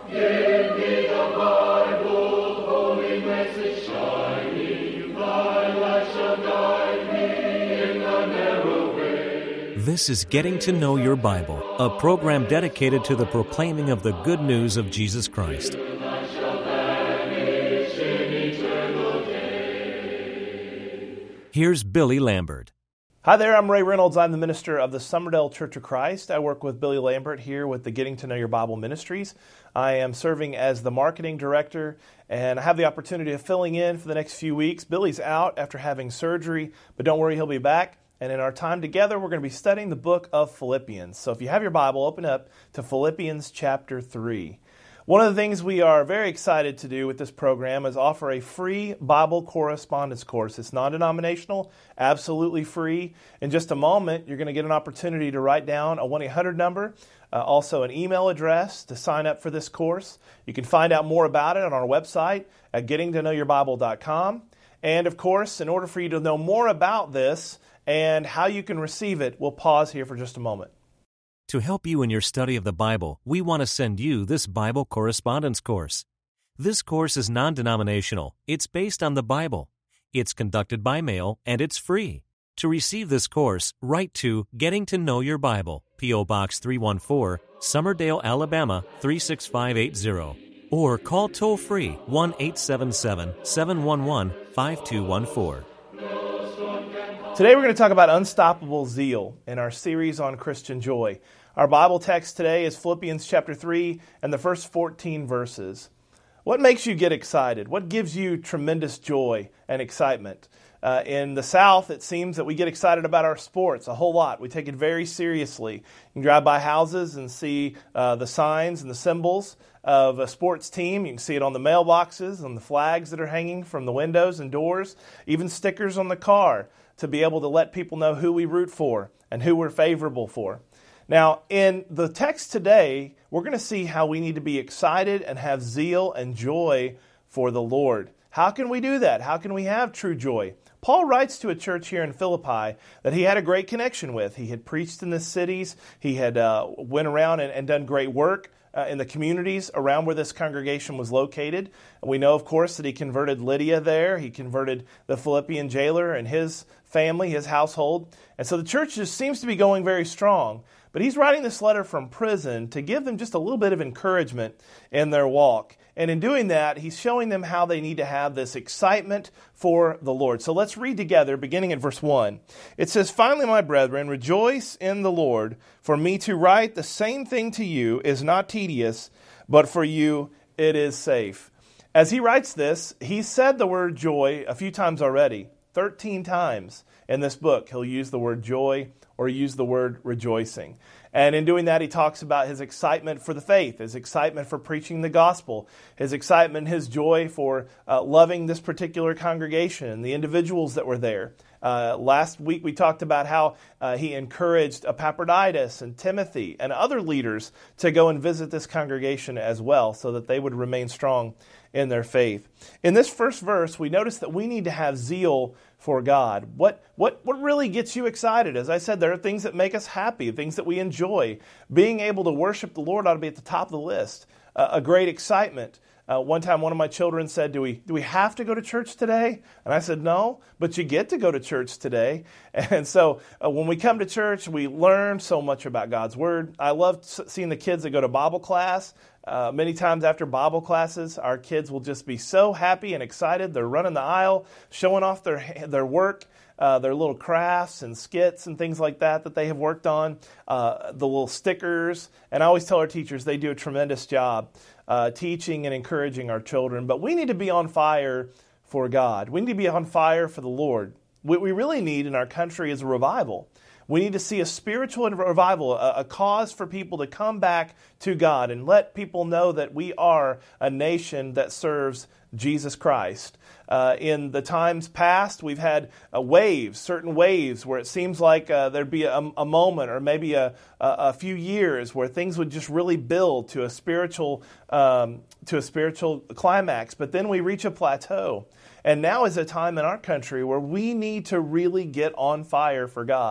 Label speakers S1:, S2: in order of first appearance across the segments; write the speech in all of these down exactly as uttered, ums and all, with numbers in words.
S1: Give me the Bible, holy message shining, thy light shall guide me in the narrow way.
S2: This is Getting to Know Your Bible, a program dedicated to the proclaiming of the good news of Jesus Christ. Here's Billy Lambert.
S3: Hi there, I'm Ray Reynolds. I'm the minister of the Summerdale Church of Christ. I work with Billy Lambert here with the Getting to Know Your Bible Ministries. I am serving as the marketing director, and I have the opportunity of filling in for the next few weeks. Billy's out after having surgery, but don't worry, he'll be back. And in our time together, we're going to be studying the book of Philippians. So if you have your Bible, open up to Philippians chapter three. One of the things we are very excited to do with this program is offer a free Bible correspondence course. It's non-denominational, absolutely free. In just a moment, you're going to get an opportunity to write down a one eight hundred number, uh, also an email address to sign up for this course. You can find out more about it on our website at getting to know your bible dot com. And of course, in order for you to know more about this and how you can receive it, we'll pause here for just a moment.
S2: To help you in your study of the Bible, we want to send you this Bible correspondence course. This course is non-denominational. It's based on the Bible. It's conducted by mail, and it's free. To receive this course, write to Getting to Know Your Bible, P O Box three one four, Summerdale, Alabama three six five eight zero. Or call toll-free one eight seven seven, seven one one, five two one four.
S3: Today we're going to talk about unstoppable zeal in our series on Christian joy. Our Bible text today is Philippians chapter three and the first fourteen verses. What makes you get excited? What gives you tremendous joy and excitement? Uh, in the South, it seems that we get excited about our sports a whole lot. We take it very seriously. You can drive by houses and see uh, the signs and the symbols of a sports team. You can see it on the mailboxes, on the flags that are hanging from the windows and doors, even stickers on the car to be able to let people know who we root for and who we're favorable for. Now, in the text today, we're going to see how we need to be excited and have zeal and joy for the Lord. How can we do that? How can we have true joy? Paul writes to a church here in Philippi that he had a great connection with. He had preached in the cities. He had uh, went around and, and done great work uh, in the communities around where this congregation was located. And we know, of course, that he converted Lydia there. He converted the Philippian jailer and his family, his household. And so the church just seems to be going very strong. But he's writing this letter from prison to give them just a little bit of encouragement in their walk. And in doing that, he's showing them how they need to have this excitement for the Lord. So let's read together, beginning at verse one. It says, "Finally, my brethren, rejoice in the Lord. For me to write the same thing to you is not tedious, but for you it is safe." As he writes this, he said the word joy a few times already. thirteen times in this book, he'll use the word joy or use the word rejoicing. And in doing that, he talks about his excitement for the faith, his excitement for preaching the gospel, his excitement, his joy for uh, loving this particular congregation and the individuals that were there. Uh, last week, we talked about how uh, he encouraged Epaphroditus and Timothy and other leaders to go and visit this congregation as well so that they would remain strong in their faith. In this first verse, we notice that we need to have zeal for God. What, what, what really gets you excited? As I said, there are things that make us happy, things that we enjoy. Being able to worship the Lord ought to be at the top of the list. Uh, a great excitement. Uh, one time, one of my children said, do we do we have to go to church today? And I said, no, but you get to go to church today. And so uh, when we come to church, we learn so much about God's Word. I love seeing the kids that go to Bible class. Uh, many times after Bible classes, our kids will just be so happy and excited. They're running the aisle, showing off their their work, uh, their little crafts and skits and things like that that they have worked on, uh, the little stickers. And I always tell our teachers they do a tremendous job uh, teaching and encouraging our children. But we need to be on fire for God. We need to be on fire for the Lord. What we really need in our country is a revival. We need to see a spiritual revival, a, a cause for people to come back to God and let people know that we are a nation that serves Jesus Christ. Uh, in the times past, we've had uh, waves, certain waves, where it seems like uh, there'd be a, a moment or maybe a, a, a few years where things would just really build to a spiritual um, to a spiritual climax. But then we reach a plateau. And now is a time in our country where we need to really get on fire for God.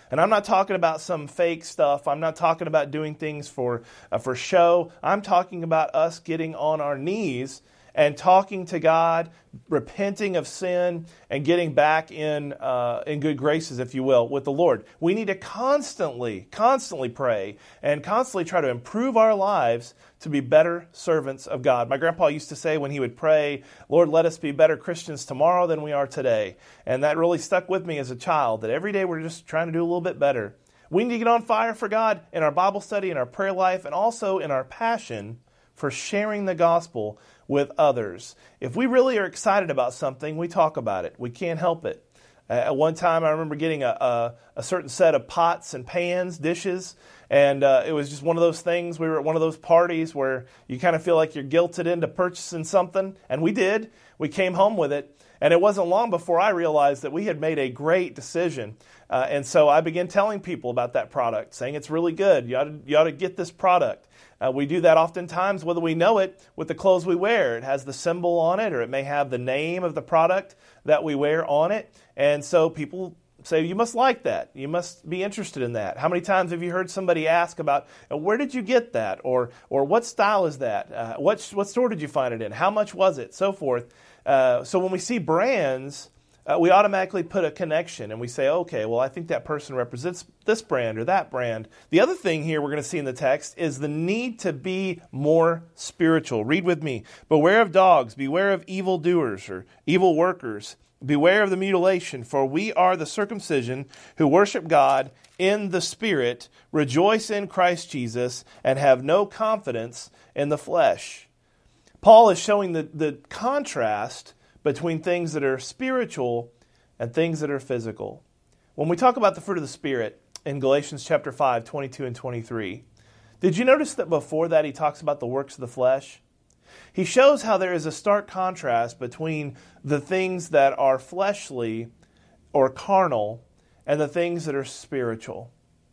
S3: And I'm not talking about some fake stuff. I'm not talking about doing things for, uh, for show. I'm talking about us getting on our knees and talking to God, repenting of sin, and getting back in uh, in good graces, if you will, with the Lord. We need to constantly, constantly pray and constantly try to improve our lives to be better servants of God. My grandpa used to say when he would pray, Lord, let us be better Christians tomorrow than we are today. And that really stuck with me as a child, that every day we're just trying to do a little bit better. We need to get on fire for God in our Bible study, in our prayer life, and also in our passion for sharing the gospel with others. If we really are excited about something, we talk about it. We can't help it. Uh, at one time, I remember getting a, a, a certain set of pots and pans, dishes, and uh, it was just one of those things. We were at one of those parties where you kind of feel like you're guilted into purchasing something, and we did. We came home with it, and it wasn't long before I realized that we had made a great decision. Uh, and so I began telling people about that product, saying it's really good. You ought to, you ought to get this product. Uh, we do that oftentimes, whether we know it, with the clothes we wear. It has the symbol on it, or it may have the name of the product that we wear on it. And so people say, you must like that. You must be interested in that. How many times have you heard somebody ask about, where did you get that? Or or what style is that? Uh, what, what store did you find it in? How much was it? So forth. Uh, so when we see brands, Uh, we automatically put a connection and we say, okay, well, I think that person represents this brand or that brand. The other thing here we're going to see in the text is the need to be more spiritual. Read with me. Beware of dogs, beware of evildoers or evil workers. Beware of the mutilation, for we are the circumcision who worship God in the Spirit, rejoice in Christ Jesus, and have no confidence in the flesh. Paul is showing the, the contrast between things that are spiritual and things that are physical. When we talk about the fruit of the Spirit in Galatians chapter five, twenty-two and twenty-three, did you notice that before that he talks about the works of the flesh? He shows how there is a stark contrast between the things that are fleshly or carnal and the things that are spiritual.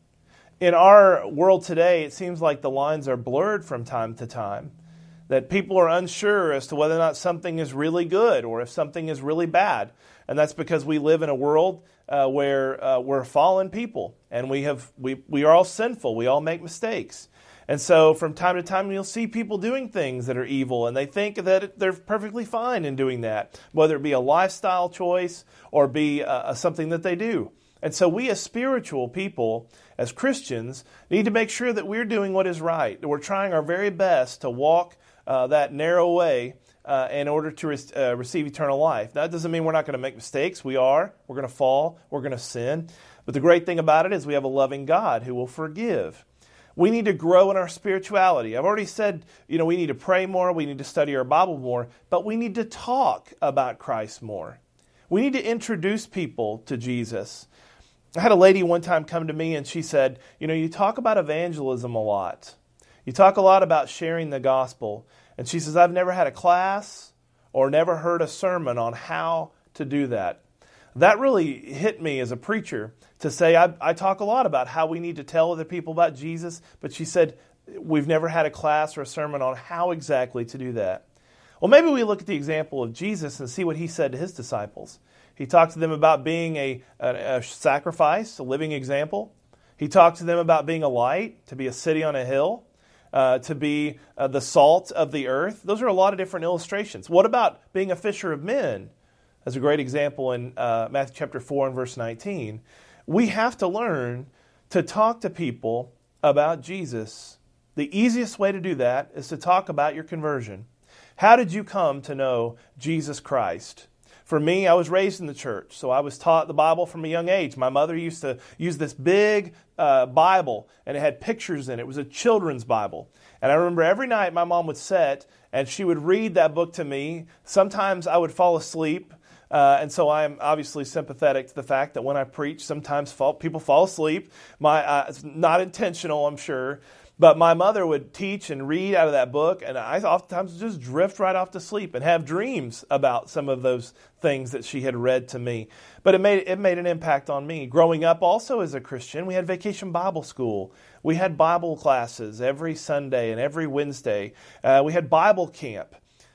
S3: In our world today, it seems like the lines are blurred from time to time. That people are unsure as to whether or not something is really good or if something is really bad. And that's because we live in a world uh, where uh, we're fallen people and we have we, we are all sinful. We all make mistakes. And so from time to time you'll see people doing things that are evil and they think that they're perfectly fine in doing that, whether it be a lifestyle choice or be uh, something that they do. And so we as spiritual people, as Christians, need to make sure that we're doing what is right, that we're trying our very best to walk Uh, that narrow way uh, in order to re- uh, receive eternal life. That doesn't mean we're not going to make mistakes. We are. We're going to fall. We're going to sin. But the great thing about it is we have a loving God who will forgive. We need to grow in our spirituality. I've already said, you know, we need to pray more. We need to study our Bible more. But we need to talk about Christ more. We need to introduce people to Jesus. I had a lady one time come to me and she said, you know, you talk about evangelism a lot. You talk a lot about sharing the gospel. And she says, I've never had a class or never heard a sermon on how to do that. That really hit me as a preacher to say, I, I talk a lot about how we need to tell other people about Jesus, but she said, we've never had a class or a sermon on how exactly to do that. Well, maybe we look at the example of Jesus and see what he said to his disciples. He talked to them about being a, a, a sacrifice, a living example. He talked to them about being a light, to be a city on a hill, uh, to be uh, the salt of the earth. Those are a lot of different illustrations. What about being a fisher of men? That's a great example in uh, Matthew chapter four and verse nineteen. We have to learn to talk to people about Jesus. The easiest way to do that is to talk about your conversion. How did you come to know Jesus Christ? For me, I was raised in the church, so I was taught the Bible from a young age. My mother used to use this big uh, Bible, and it had pictures in it. It was a children's Bible. And I remember every night my mom would sit, and she would read that book to me. Sometimes I would fall asleep, uh, and so I am obviously sympathetic to the fact that when I preach, sometimes fall, people fall asleep. My, uh, it's not intentional, I'm sure. But my mother would teach and read out of that book, and I oftentimes just drift right off to sleep and have dreams about some of those things that she had read to me. But it made it made an impact on me. Growing up also as a Christian, we had Vacation Bible School. We had Bible classes every Sunday and every Wednesday. Uh, we had Bible camp.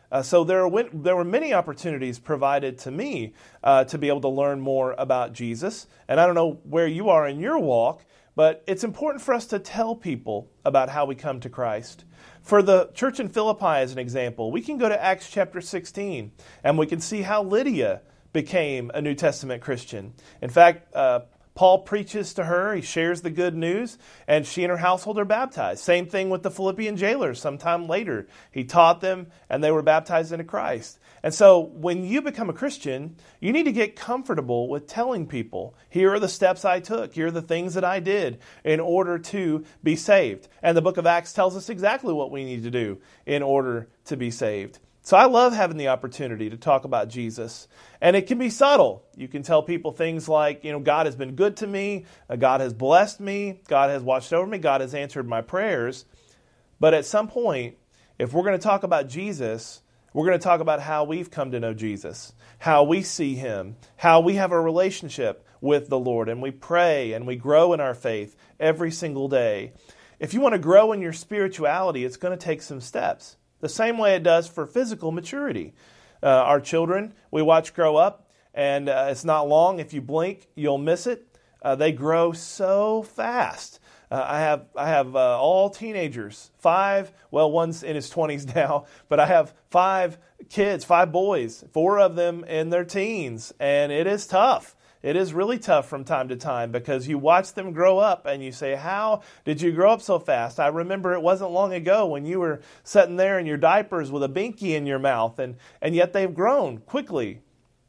S3: Uh, so there were, there were many opportunities provided to me uh, to be able to learn more about Jesus. And I don't know where you are in your walk, but it's important for us to tell people about how we come to Christ. For the church in Philippi, as an example, we can go to Acts chapter sixteen, and we can see how Lydia became a New Testament Christian. In fact, uh, Paul preaches to her, he shares the good news, and she and her household are baptized. Same thing with the Philippian jailers sometime later. He taught them, and they were baptized into Christ. And so when you become a Christian, you need to get comfortable with telling people, here are the steps I took, here are the things that I did in order to be saved. And the book of Acts tells us exactly what we need to do in order to be saved. So I love having the opportunity to talk about Jesus. And it can be subtle. You can tell people things like, you know, God has been good to me, God has blessed me, God has watched over me, God has answered my prayers. But at some point, if we're going to talk about Jesus, we're going to talk about how we've come to know Jesus, how we see Him, how we have a relationship with the Lord, and we pray and we grow in our faith every single day. If you want to grow in your spirituality, it's going to take some steps. The same way it does for physical maturity. Uh, our children, we watch grow up, and uh, it's not long. If you blink, you'll miss it. Uh, they grow so fast. Uh, I have I have uh, all teenagers, five, well, one's in his twenties now, but I have five kids, five boys, four of them in their teens, and it is tough. It is really tough from time to time because you watch them grow up and you say, how did you grow up so fast? I remember it wasn't long ago when you were sitting there in your diapers with a binky in your mouth, and, and yet they've grown quickly.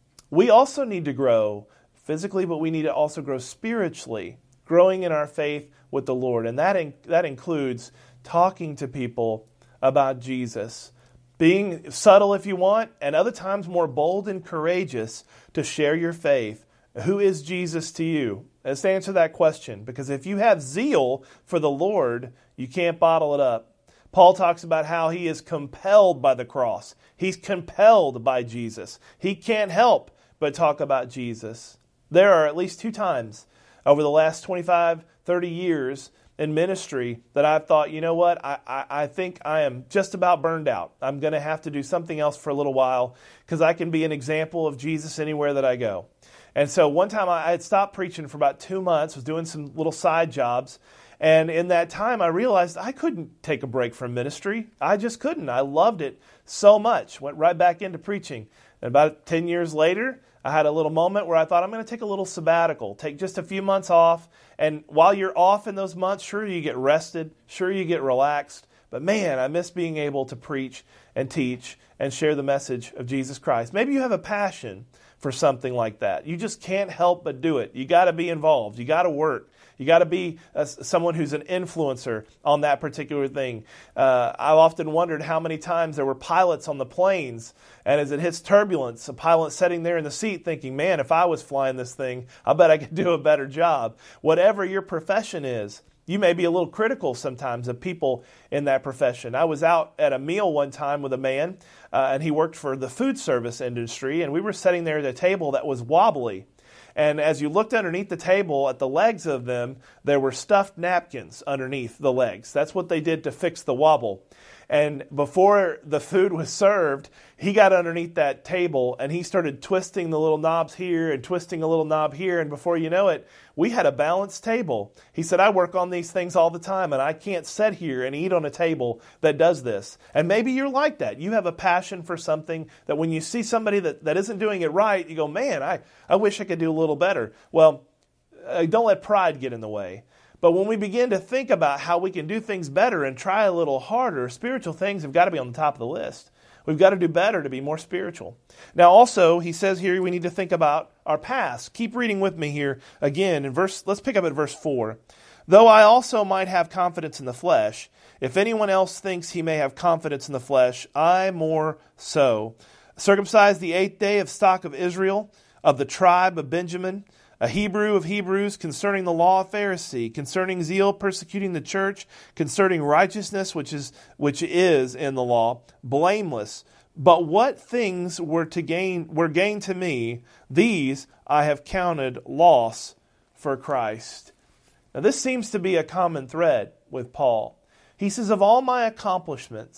S3: We also need to grow physically, but we need to also grow spiritually, growing in our faith with the Lord. And that, in, that includes talking to people about Jesus, being subtle if you want, and other times more bold and courageous to share your faith. Who is Jesus to you? Let's answer that question, because if you have zeal for the Lord, you can't bottle it up. Paul talks about how he is compelled by the cross. He's compelled by Jesus. He can't help but talk about Jesus. There are at least two times over the last twenty-five, thirty years in ministry that I've thought, you know what, I, I, I think I am just about burned out. I'm going to have to do something else for a little while because I can be an example of Jesus anywhere that I go. And so one time I had stopped preaching for about two months, was doing some little side jobs. And in that time I realized I couldn't take a break from ministry. I just couldn't. I loved it so much. Went right back into preaching. And about ten years later, I had a little moment where I thought I'm going to take a little sabbatical, take just a few months off. And while you're off in those months, sure, you get rested, sure, you get relaxed. But man, I miss being able to preach and teach and share the message of Jesus Christ. Maybe you have a passion for something like that. You just can't help but do it. You got to be involved. You got to work. You got to be a, someone who's an influencer on that particular thing. Uh, I've often wondered how many times there were pilots on the planes, and as it hits turbulence, a pilot sitting there in the seat thinking, man, if I was flying this thing, I bet I could do a better job. Whatever your profession is, you may be a little critical sometimes of people in that profession. I was out at a meal one time with a man, uh, and he worked for the food service industry, and we were sitting there at a table that was wobbly. And as you looked underneath the table at the legs of them, there were stuffed napkins underneath the legs. That's what they did to fix the wobble. And before the food was served, he got underneath that table and he started twisting the little knobs here and twisting a little knob here. And before you know it, we had a balanced table. He said, I work on these things all the time and I can't sit here and eat on a table that does this. And maybe you're like that. You have a passion for something that when you see somebody that, that isn't doing it right, you go, man, I, I wish I could do a little better. Well, uh, don't let pride get in the way. But when we begin to think about how we can do things better and try a little harder, spiritual things have got to be on the top of the list. We've got to do better to be more spiritual. Now also, he says here we need to think about our past. Keep reading with me here again. In verse, let's pick up at verse four. Though I also might have confidence in the flesh, if anyone else thinks he may have confidence in the flesh, I more so. Circumcised the eighth day of stock of Israel, of the tribe of Benjamin, a Hebrew of Hebrews, concerning the law of Pharisee, concerning zeal persecuting the church, concerning righteousness which is which is in the law, blameless. But what things were to gain were gain to me, these I have counted loss for Christ. Now this seems to be a common thread with Paul. He says, of all my accomplishments,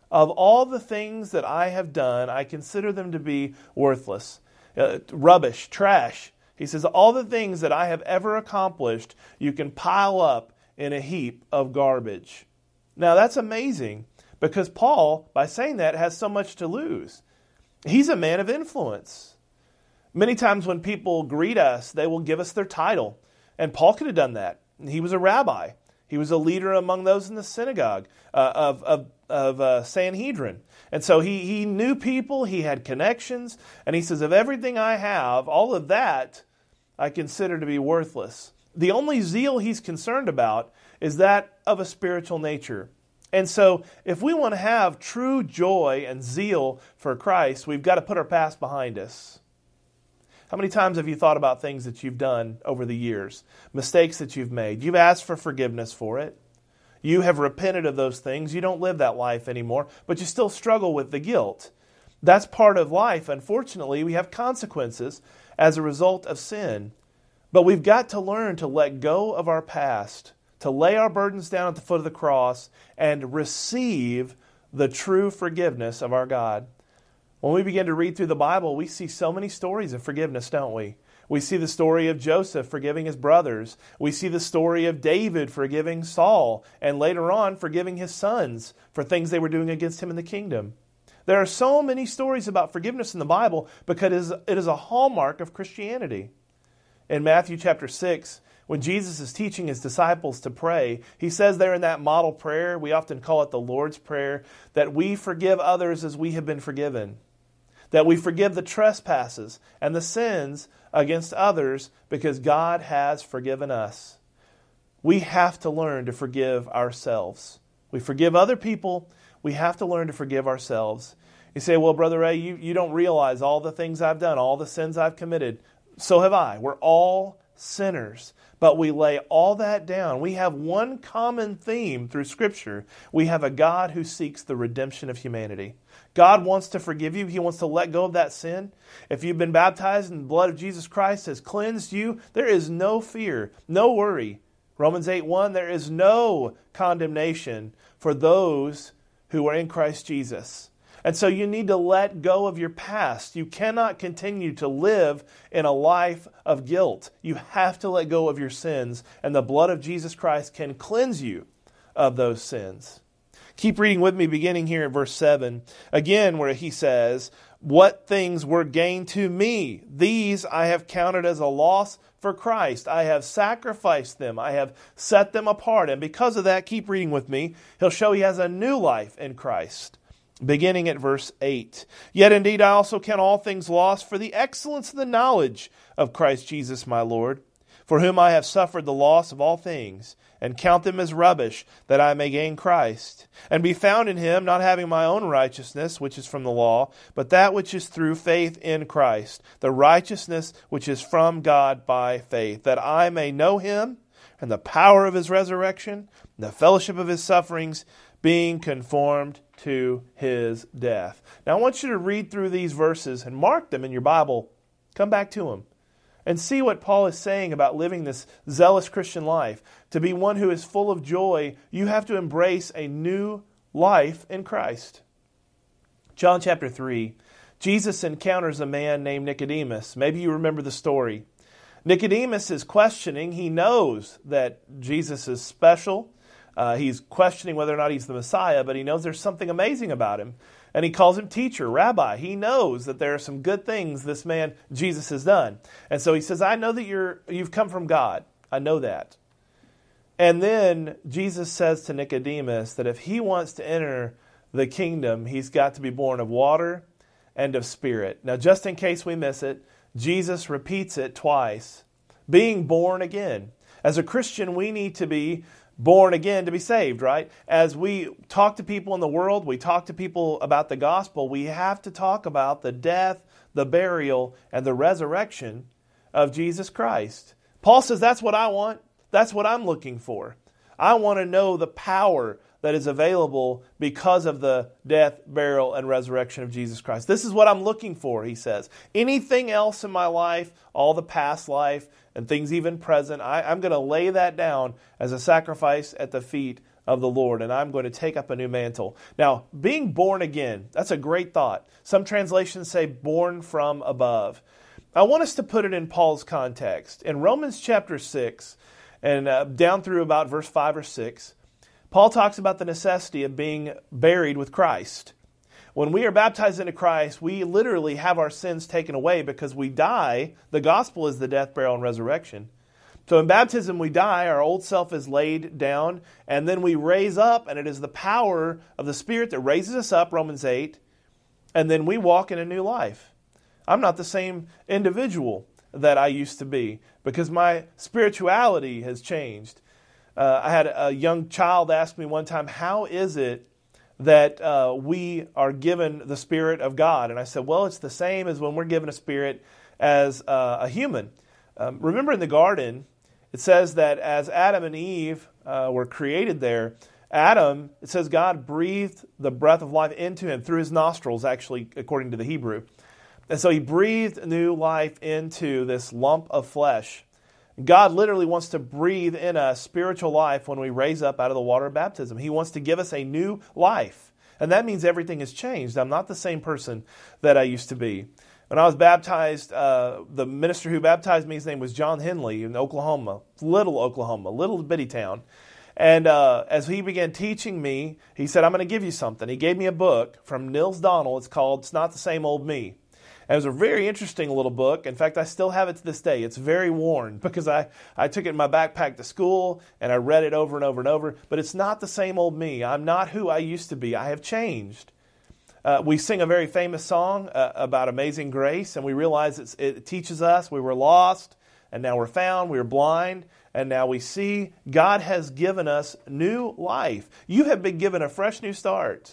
S3: Of all the things that I have done, I consider them to be worthless. Uh, rubbish, trash. He says, all the things that I have ever accomplished, you can pile up in a heap of garbage. Now that's amazing, because Paul, by saying that, has so much to lose. He's a man of influence. Many times when people greet us, they will give us their title. And Paul could have done that. He was a rabbi. He was a leader among those in the synagogue uh, of, of, of uh, Sanhedrin. And so he, he knew people, he had connections, and he says, of everything I have, all of that I consider to be worthless. The only zeal he's concerned about is that of a spiritual nature. And so if we want to have true joy and zeal for Christ, we've got to put our past behind us. How many times have you thought about things that you've done over the years, mistakes that you've made? You've asked for forgiveness for it. You have repented of those things. You don't live that life anymore, but you still struggle with the guilt. That's part of life. Unfortunately, we have consequences as a result of sin. But we've got to learn to let go of our past, to lay our burdens down at the foot of the cross, and receive the true forgiveness of our God. When we begin to read through the Bible, we see so many stories of forgiveness, don't we? We see the story of Joseph forgiving his brothers. We see the story of David forgiving Saul, and later on forgiving his sons for things they were doing against him in the kingdom. There are so many stories about forgiveness in the Bible because it is a hallmark of Christianity. In Matthew chapter six, when Jesus is teaching his disciples to pray, he says there in that model prayer, we often call it the Lord's Prayer, that we forgive others as we have been forgiven. That we forgive the trespasses and the sins against others because God has forgiven us. We have to learn to forgive ourselves. We forgive other people. We have to learn to forgive ourselves. You say, well, Brother Ray, you, you don't realize all the things I've done, all the sins I've committed. So have I. We're all sinners. But we lay all that down. We have one common theme through Scripture. We have a God who seeks the redemption of humanity. God wants to forgive you. He wants to let go of that sin. If you've been baptized and the blood of Jesus Christ has cleansed you, there is no fear, no worry. Romans eight one, there is no condemnation for those who are in Christ Jesus. And so you need to let go of your past. You cannot continue to live in a life of guilt. You have to let go of your sins, and the blood of Jesus Christ can cleanse you of those sins. Keep reading with me, beginning here at verse seven. Again, where he says, what things were gained to me, these I have counted as a loss for Christ. I have sacrificed them. I have set them apart. And because of that, keep reading with me, he'll show he has a new life in Christ. Beginning at verse eight. Yet indeed I also count all things lost for the excellence of the knowledge of Christ Jesus my Lord, for whom I have suffered the loss of all things, and count them as rubbish, that I may gain Christ, and be found in him, not having my own righteousness, which is from the law, but that which is through faith in Christ, the righteousness which is from God by faith, that I may know him, and the power of his resurrection, and the fellowship of his sufferings, being conformed to his death. Now I want you to read through these verses and mark them in your Bible. Come back to them and see what Paul is saying about living this zealous Christian life. To be one who is full of joy, you have to embrace a new life in Christ. John chapter three, Jesus encounters a man named Nicodemus. Maybe you remember the story. Nicodemus is questioning. He knows that Jesus is special. Uh, he's questioning whether or not he's the Messiah, but he knows there's something amazing about him. And he calls him teacher, rabbi. He knows that there are some good things this man, Jesus, has done. And so he says, I know that you're, you've come from God. I know that. And then Jesus says to Nicodemus that if he wants to enter the kingdom, he's got to be born of water and of spirit. Now, just in case we miss it, Jesus repeats it twice. Being born again. As a Christian, we need to be born again to be saved, right? As we talk to people in the world, we talk to people about the gospel, we have to talk about the death, the burial, and the resurrection of Jesus Christ. Paul says, that's what I want. That's what I'm looking for. I want to know the power that is available because of the death, burial, and resurrection of Jesus Christ. This is what I'm looking for, he says. Anything else in my life, all the past life, and things even present, I, I'm going to lay that down as a sacrifice at the feet of the Lord, and I'm going to take up a new mantle. Now, being born again, that's a great thought. Some translations say born from above. I want us to put it in Paul's context. In Romans chapter six, and uh, down through about verse five or six, Paul talks about the necessity of being buried with Christ. When we are baptized into Christ, we literally have our sins taken away because we die. The gospel is the death, burial, and resurrection. So in baptism we die, our old self is laid down, and then we raise up, and it is the power of the Spirit that raises us up, Romans eight, and then we walk in a new life. I'm not the same individual that I used to be because my spirituality has changed. Uh, I had a young child ask me one time, how is it that uh, we are given the Spirit of God? And I said, well, it's the same as when we're given a spirit as uh, a human. Um, remember in the garden, it says that as Adam and Eve uh, were created there, Adam, it says God breathed the breath of life into him through his nostrils, actually, according to the Hebrew. And so he breathed new life into this lump of flesh. God literally wants to breathe in us spiritual life when we raise up out of the water of baptism. He wants to give us a new life. And that means everything has changed. I'm not the same person that I used to be. When I was baptized, uh, the minister who baptized me, his name was John Henley in Oklahoma, little Oklahoma, little bitty town. And uh, as he began teaching me, he said, I'm going to give you something. He gave me a book from Nils Donnell. It's called It's Not the Same Old Me. And it was a very interesting little book. In fact, I still have it to this day. It's very worn because I, I took it in my backpack to school and I read it over and over and over. But it's not the same old me. I'm not who I used to be. I have changed. Uh, we sing a very famous song uh, about amazing grace, and we realize it's, it teaches us we were lost, and now we're found. We were blind, and now we see. God has given us new life. You have been given a fresh new start.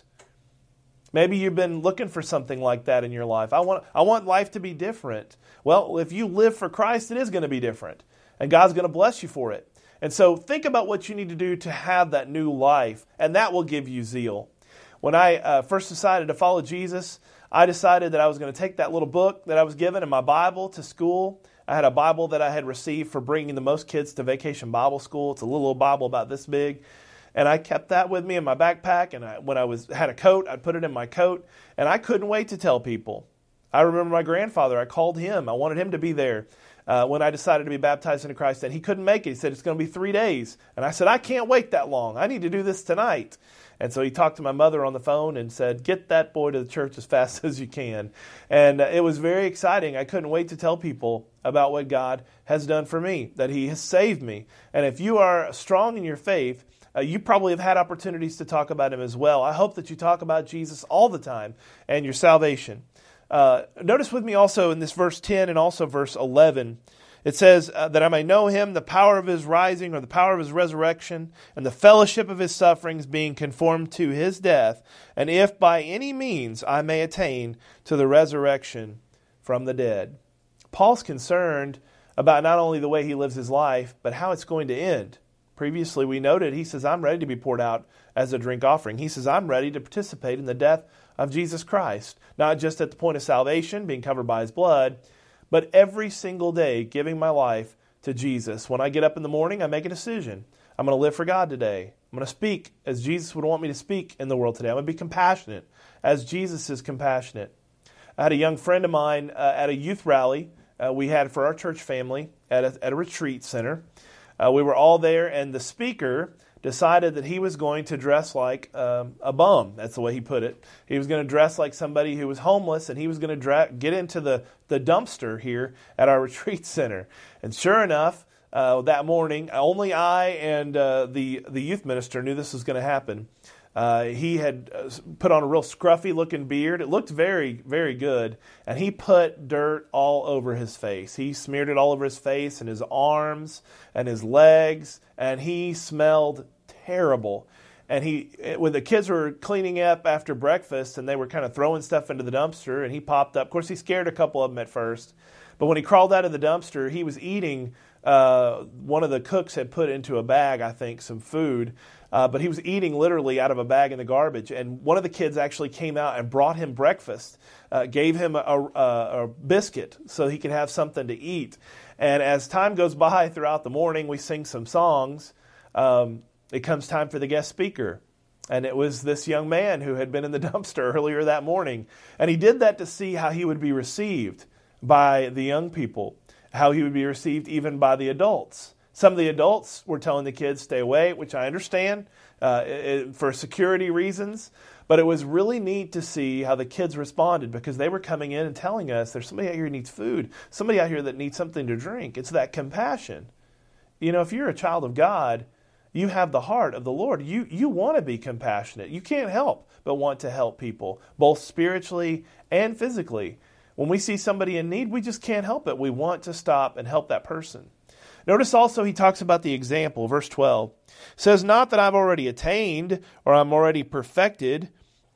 S3: Maybe you've been looking for something like that in your life. I want, I want life to be different. Well, if you live for Christ, it is going to be different, and God's going to bless you for it. And so think about what you need to do to have that new life, and that will give you zeal. When I uh, first decided to follow Jesus, I decided that I was going to take that little book that I was given and my Bible to school. I had a Bible that I had received for bringing the most kids to Vacation Bible School. It's a little old Bible about this big. And I kept that with me in my backpack. And I, when I was had a coat, I'd put it in my coat. And I couldn't wait to tell people. I remember my grandfather. I called him. I wanted him to be there uh, when I decided to be baptized into Christ. And he couldn't make it. He said, it's going to be three days. And I said, I can't wait that long. I need to do this tonight. And so he talked to my mother on the phone and said, get that boy to the church as fast as you can. And uh, it was very exciting. I couldn't wait to tell people about what God has done for me, that He has saved me. And if you are strong in your faith, uh, you probably have had opportunities to talk about Him as well. I hope that you talk about Jesus all the time and your salvation. Uh, notice with me also in this verse ten and also verse eleven, it says uh, that I may know Him, the power of His rising or the power of His resurrection, and the fellowship of His sufferings, being conformed to His death, and if by any means I may attain to the resurrection from the dead. Paul's concerned about not only the way he lives his life, but how it's going to end. Previously we noted, he says, I'm ready to be poured out as a drink offering. He says, I'm ready to participate in the death of Jesus Christ, not just at the point of salvation, being covered by His blood, but every single day giving my life to Jesus. When I get up in the morning, I make a decision. I'm going to live for God today. I'm going to speak as Jesus would want me to speak in the world today. I'm going to be compassionate as Jesus is compassionate. I had a young friend of mine uh, at a youth rally uh, we had for our church family at a, at a retreat center. Uh, we were all there, and the speaker decided that he was going to dress like um, a bum. That's the way he put it. He was going to dress like somebody who was homeless, and he was going to dra- get into the, the dumpster here at our retreat center. And sure enough, uh, that morning, only I and uh, the, the youth minister knew this was going to happen. Uh, he had put on a real scruffy-looking beard. It looked very, very good. And he put dirt all over his face. He smeared it all over his face and his arms and his legs. And he smelled terrible. And he, when the kids were cleaning up after breakfast and they were kind of throwing stuff into the dumpster, and he popped up. Of course, he scared a couple of them at first. But when he crawled out of the dumpster, he was eating, uh, one of the cooks had put into a bag, I think, some food. Uh, but he was eating literally out of a bag in the garbage. And one of the kids actually came out and brought him breakfast, uh, gave him a, a, a biscuit so he could have something to eat. And as time goes by throughout the morning, we sing some songs. Um, it comes time for the guest speaker. And it was this young man who had been in the dumpster earlier that morning. And he did that to see how he would be received by the young people, how he would be received even by the adults. Some of the adults were telling the kids, stay away, which I understand uh, it, for security reasons. But it was really neat to see how the kids responded, because they were coming in and telling us, there's somebody out here who needs food, somebody out here that needs something to drink. It's that compassion. You know, if you're a child of God, you have the heart of the Lord. You you want to be compassionate. You can't help but want to help people, both spiritually and physically. When we see somebody in need, we just can't help it. We want to stop and help that person. Notice also he talks about the example. Verse twelve says, not that I've already attained or I'm already perfected,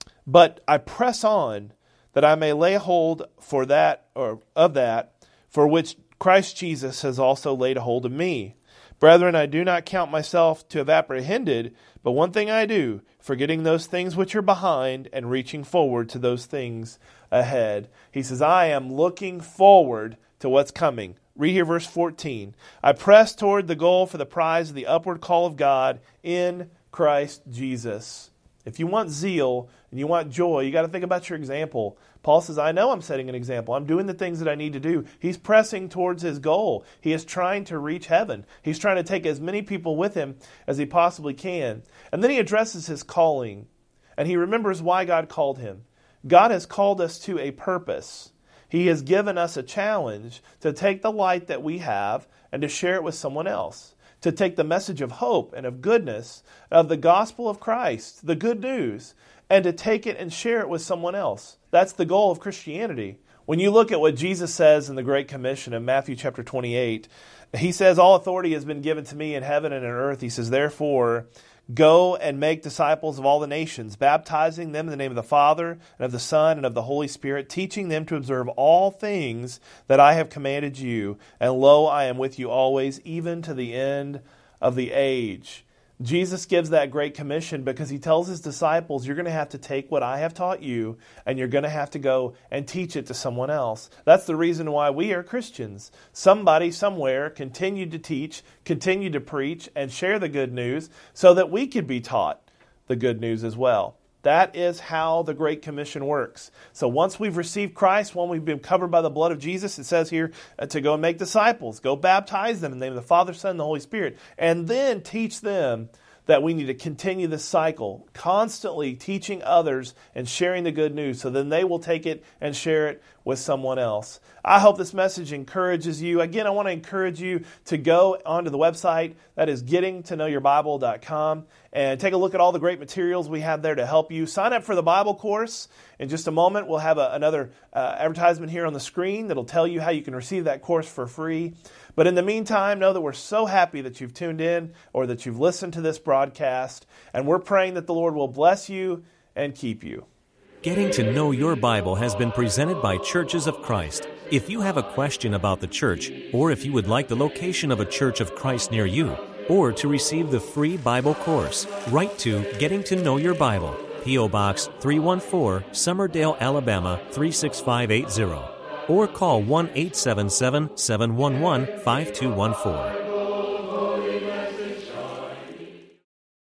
S3: but I press on that I may lay hold for that or of that for which Christ Jesus has also laid hold of me. Brethren, I do not count myself to have apprehended, but one thing I do, forgetting those things which are behind and reaching forward to those things ahead. He says, I am looking forward to what's coming. Read here verse fourteen. I press toward the goal for the prize of the upward call of God in Christ Jesus. If you want zeal and you want joy, you got to think about your example. Paul says, I know I'm setting an example. I'm doing the things that I need to do. He's pressing towards his goal. He is trying to reach heaven. He's trying to take as many people with him as he possibly can. And then he addresses his calling, and he remembers why God called him. God has called us to a purpose. He has given us a challenge to take the light that we have and to share it with someone else, to take the message of hope and of goodness, of the gospel of Christ, the good news, and to take it and share it with someone else. That's the goal of Christianity. When you look at what Jesus says in the Great Commission in Matthew chapter twenty-eight, he says, all authority has been given to me in heaven and on earth. He says, therefore, go and make disciples of all the nations, baptizing them in the name of the Father and of the Son and of the Holy Spirit, teaching them to observe all things that I have commanded you. And lo, I am with you always, even to the end of the age. Jesus gives that great commission because he tells his disciples, you're going to have to take what I have taught you and you're going to have to go and teach it to someone else. That's the reason why we are Christians. Somebody somewhere continued to teach, continued to preach, and share the good news so that we could be taught the good news as well. That is how the Great Commission works. So once we've received Christ, when we've been covered by the blood of Jesus, it says here to go and make disciples. Go baptize them in the name of the Father, Son, and the Holy Spirit. And then teach them that we need to continue this cycle, constantly teaching others and sharing the good news so then they will take it and share it with someone else. I hope this message encourages you. Again, I want to encourage you to go onto the website. That is getting to know your bible dot com and take a look at all the great materials we have there to help you. Sign up for the Bible course. In just a moment, we'll have a, another uh, advertisement here on the screen that'll tell you how you can receive that course for free. But in the meantime, know that we're so happy that you've tuned in or that you've listened to this broadcast, and we're praying that the Lord will bless you and keep you.
S2: Getting to Know Your Bible has been presented by Churches of Christ. If you have a question about the church, or if you would like the location of a Church of Christ near you, or to receive the free Bible course, write to Getting to Know Your Bible, P O Box three one four, Summerdale, Alabama three six five eight zero, or call one eight seven seven, seven one one, five two one four.